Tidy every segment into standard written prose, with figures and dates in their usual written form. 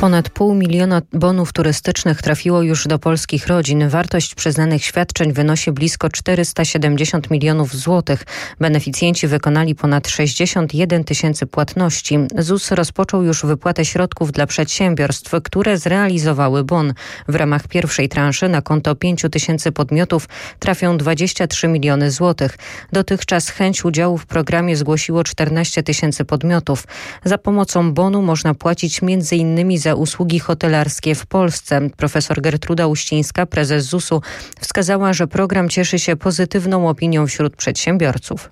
Ponad 500 000 bonów turystycznych trafiło już do polskich rodzin. Wartość przyznanych świadczeń wynosi blisko 470 milionów złotych. Beneficjenci wykonali ponad 61 tysięcy płatności. ZUS rozpoczął już wypłatę środków dla przedsiębiorstw, które zrealizowały bon. W ramach pierwszej transzy na konto 5 tysięcy podmiotów trafią 23 miliony złotych. Dotychczas chęć udziału w programie zgłosiło 14 tysięcy podmiotów. Za pomocą bonu można płacić m.in. za usługi hotelarskie w Polsce. Profesor Gertruda Uścińska, prezes ZUS-u, wskazała, że program cieszy się pozytywną opinią wśród przedsiębiorców.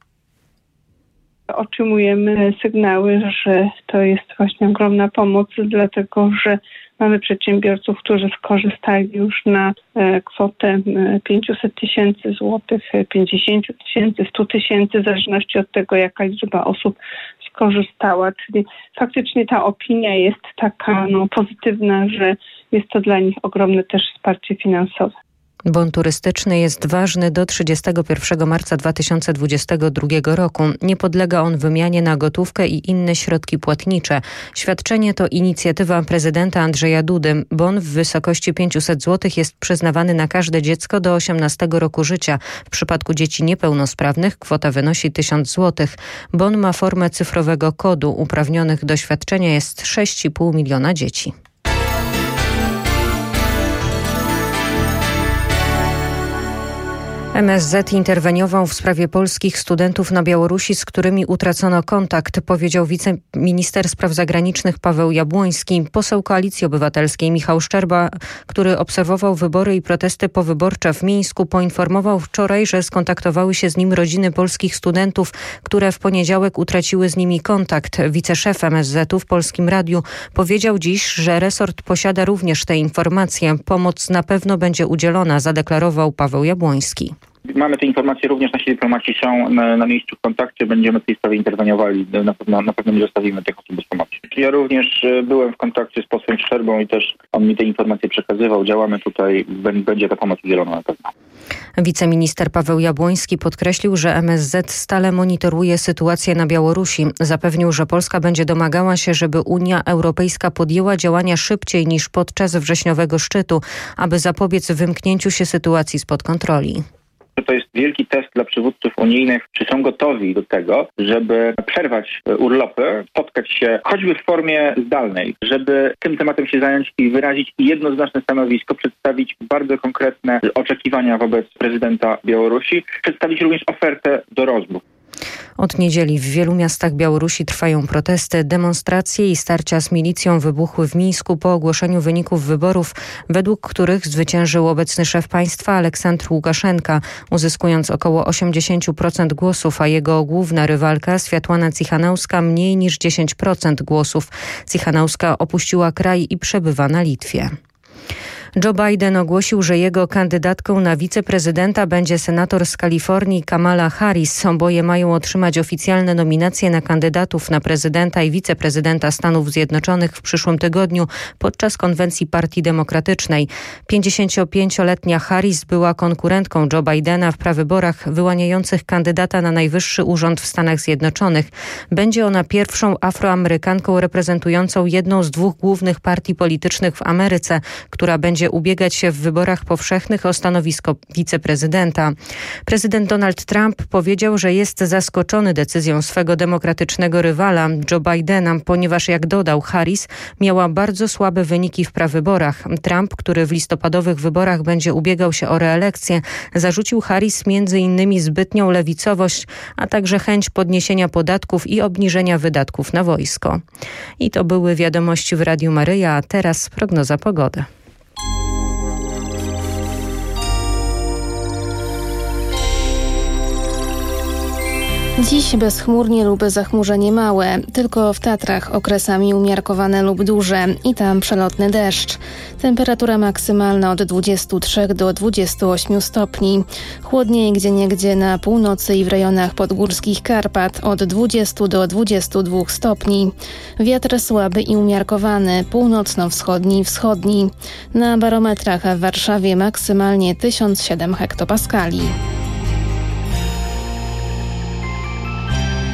Otrzymujemy sygnały, że to jest właśnie ogromna pomoc, dlatego że mamy przedsiębiorców, którzy skorzystali już na kwotę 500 tysięcy złotych, 50 tysięcy, 100 tysięcy, w zależności od tego, jaka liczba osób skorzystała. Czyli faktycznie ta opinia jest taka pozytywna, że jest to dla nich ogromne też wsparcie finansowe. Bon turystyczny jest ważny do 31 marca 2022 roku. Nie podlega on wymianie na gotówkę i inne środki płatnicze. Świadczenie to inicjatywa prezydenta Andrzeja Dudy. Bon w wysokości 500 zł jest przyznawany na każde dziecko do 18 roku życia. W przypadku dzieci niepełnosprawnych kwota wynosi 1000 zł. Bon ma formę cyfrowego kodu. Uprawnionych do świadczenia jest 6,5 miliona dzieci. MSZ interweniował w sprawie polskich studentów na Białorusi, z którymi utracono kontakt, powiedział wiceminister spraw zagranicznych Paweł Jabłoński. Poseł Koalicji Obywatelskiej Michał Szczerba, który obserwował wybory i protesty powyborcze w Mińsku, poinformował wczoraj, że skontaktowały się z nim rodziny polskich studentów, które w poniedziałek utraciły z nimi kontakt. Wiceszef MSZ-u w Polskim Radiu powiedział dziś, że resort posiada również te informacje. Pomoc na pewno będzie udzielona, zadeklarował Paweł Jabłoński. Mamy te informacje, również nasi dyplomaci są na miejscu w kontakcie, będziemy w tej sprawie interweniowali, na pewno nie zostawimy tych osób bez pomocy. Ja również byłem w kontakcie z posłem Szczerbą i też on mi te informacje przekazywał, działamy tutaj, będzie ta pomoc udzielona na pewno. Wiceminister Paweł Jabłoński podkreślił, że MSZ stale monitoruje sytuację na Białorusi. Zapewnił, że Polska będzie domagała się, żeby Unia Europejska podjęła działania szybciej niż podczas wrześniowego szczytu, aby zapobiec wymknięciu się sytuacji spod kontroli. To jest wielki test dla przywódców unijnych, czy są gotowi do tego, żeby przerwać urlopy, spotkać się choćby w formie zdalnej, żeby tym tematem się zająć i wyrazić jednoznaczne stanowisko, przedstawić bardzo konkretne oczekiwania wobec prezydenta Białorusi, przedstawić również ofertę do rozmów. Od niedzieli w wielu miastach Białorusi trwają protesty, demonstracje i starcia z milicją wybuchły w Mińsku po ogłoszeniu wyników wyborów, według których zwyciężył obecny szef państwa Aleksandr Łukaszenka, uzyskując około 80% głosów, a jego główna rywalka Światłana Cichanouska mniej niż 10% głosów. Cichanouska opuściła kraj i przebywa na Litwie. Joe Biden ogłosił, że jego kandydatką na wiceprezydenta będzie senator z Kalifornii Kamala Harris. Oboje mają otrzymać oficjalne nominacje na kandydatów na prezydenta i wiceprezydenta Stanów Zjednoczonych w przyszłym tygodniu podczas konwencji Partii Demokratycznej. 55-letnia Harris była konkurentką Joe Bidena w prawyborach wyłaniających kandydata na najwyższy urząd w Stanach Zjednoczonych. Będzie ona pierwszą Afroamerykanką reprezentującą jedną z dwóch głównych partii politycznych w Ameryce, która będzie ubiegać się w wyborach powszechnych o stanowisko wiceprezydenta. Prezydent Donald Trump powiedział, że jest zaskoczony decyzją swego demokratycznego rywala Joe Bidena, ponieważ, jak dodał, Harris miała bardzo słabe wyniki w prawyborach. Trump, który w listopadowych wyborach będzie ubiegał się o reelekcję, zarzucił Harris m.in. zbytnią lewicowość, a także chęć podniesienia podatków i obniżenia wydatków na wojsko. I to były wiadomości w Radiu Maryja, a teraz prognoza pogody. Dziś bezchmurnie lub zachmurzenie małe, tylko w Tatrach okresami umiarkowane lub duże i tam przelotny deszcz. Temperatura maksymalna od 23 do 28 stopni. Chłodniej gdzieniegdzie na północy i w rejonach podgórskich Karpat od 20 do 22 stopni. Wiatr słaby i umiarkowany, północno-wschodni i wschodni. Na barometrach w Warszawie maksymalnie 1007 hektopaskali.